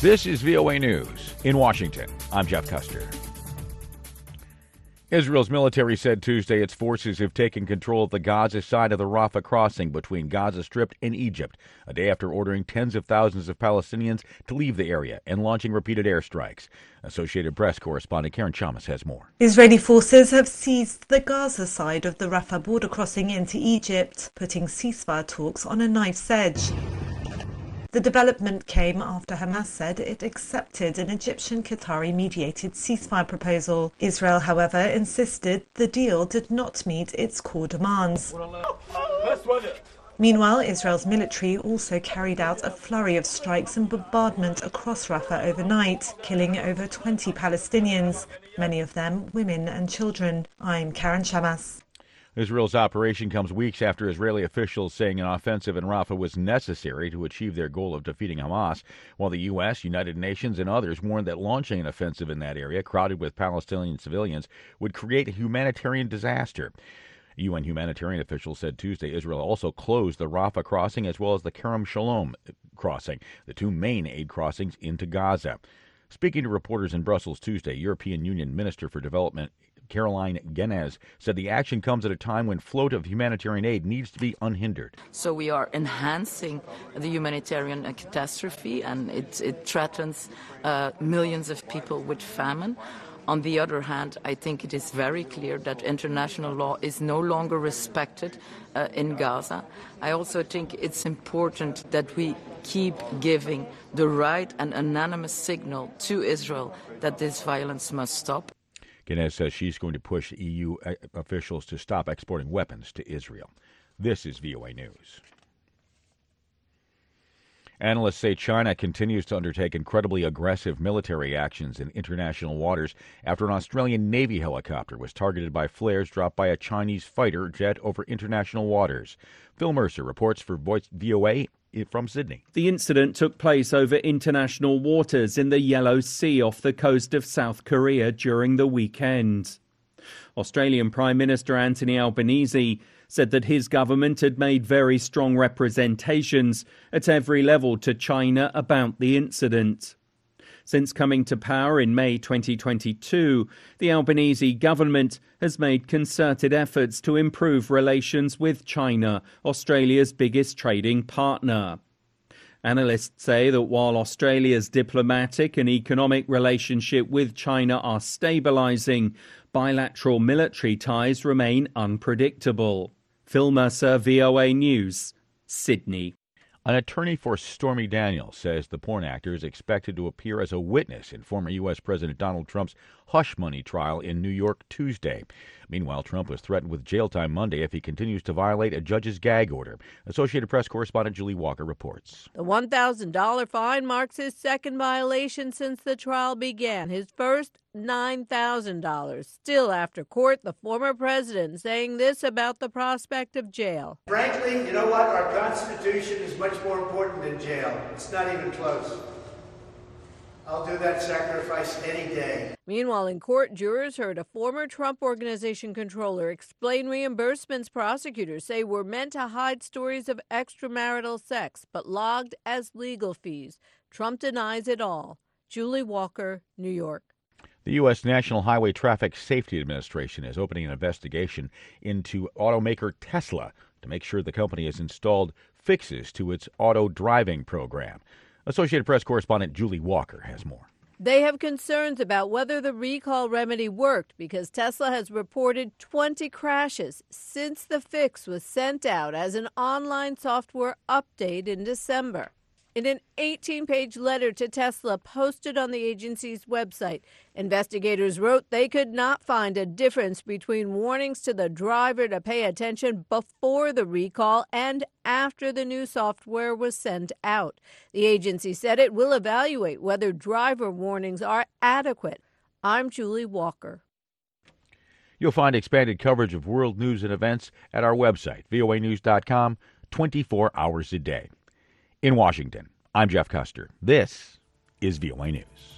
This is VOA News. In Washington, I'm Jeff Custer. Israel's military said Tuesday its forces have taken control of the Gaza side of the Rafah crossing between Gaza Strip and Egypt, a day after ordering tens of thousands of Palestinians to leave the area and launching repeated airstrikes. Associated Press correspondent Karen Chamas has more. Israeli forces have seized the Gaza side of the Rafah border crossing into Egypt, putting ceasefire talks on a knife's edge. The development came after Hamas said it accepted an Egyptian-Qatari-mediated ceasefire proposal. Israel, however, insisted the deal did not meet its core demands. Meanwhile, Israel's military also carried out a flurry of strikes and bombardment across Rafah overnight, killing over 20 Palestinians, many of them women and children. I'm Karen Chamas. Israel's operation comes weeks after Israeli officials saying an offensive in Rafah was necessary to achieve their goal of defeating Hamas, while the U.S., United Nations, and others warned that launching an offensive in that area, crowded with Palestinian civilians, would create a humanitarian disaster. UN humanitarian officials said Tuesday Israel also closed the Rafah crossing as well as the Kerem Shalom crossing, the two main aid crossings into Gaza. Speaking to reporters in Brussels Tuesday, European Union Minister for Development Caroline Genez said the action comes at a time when flow of humanitarian aid needs to be unhindered. So we are enhancing the humanitarian catastrophe, and it threatens millions of people with famine. On the other hand, I think it is very clear that international law is no longer respected in Gaza. I also think it's important that we keep giving the right and unanimous signal to Israel that this violence must stop. Genez says she's going to push EU officials to stop exporting weapons to Israel. This is VOA News. Analysts say China continues to undertake incredibly aggressive military actions in international waters after an Australian Navy helicopter was targeted by flares dropped by a Chinese fighter jet over international waters. Phil Mercer reports for VOA from Sydney. The incident took place over international waters in the Yellow Sea off the coast of South Korea during the weekend. Australian Prime Minister Anthony Albanese said that his government had made very strong representations at every level to China about the incident. Since coming to power in May 2022, the Albanese government has made concerted efforts to improve relations with China, Australia's biggest trading partner. Analysts say that while Australia's diplomatic and economic relationship with China are stabilising, bilateral military ties remain unpredictable. Phil Mercer, VOA News, Sydney. An attorney for Stormy Daniels says the porn actor is expected to appear as a witness in former U.S. President Donald Trump's hush money trial in New York Tuesday. Meanwhile, Trump was threatened with jail time Monday if he continues to violate a judge's gag order. Associated Press correspondent Julie Walker reports. The $1,000 fine marks his second violation since the trial began. His first, $9,000. Still after court, the former president saying this about the prospect of jail. Frankly, you know what? Our Constitution is much more important than jail. It's not even close. I'll do that sacrifice any day. Meanwhile, in court, jurors heard a former Trump Organization controller explain reimbursements prosecutors say were meant to hide stories of extramarital sex, but logged as legal fees. Trump denies it all. Julie Walker, New York. The U.S. National Highway Traffic Safety Administration is opening an investigation into automaker Tesla to make sure the company has installed fixes to its auto driving program. Associated Press correspondent Julie Walker has more. They have concerns about whether the recall remedy worked because Tesla has reported 20 crashes since the fix was sent out as an online software update in December. In an 18-page letter to Tesla posted on the agency's website, investigators wrote they could not find a difference between warnings to the driver to pay attention before the recall and after the new software was sent out. The agency said it will evaluate whether driver warnings are adequate. I'm Julie Walker. You'll find expanded coverage of world news and events at our website, voanews.com, 24 hours a day. In Washington, I'm Jeff Custer. This is VOA News.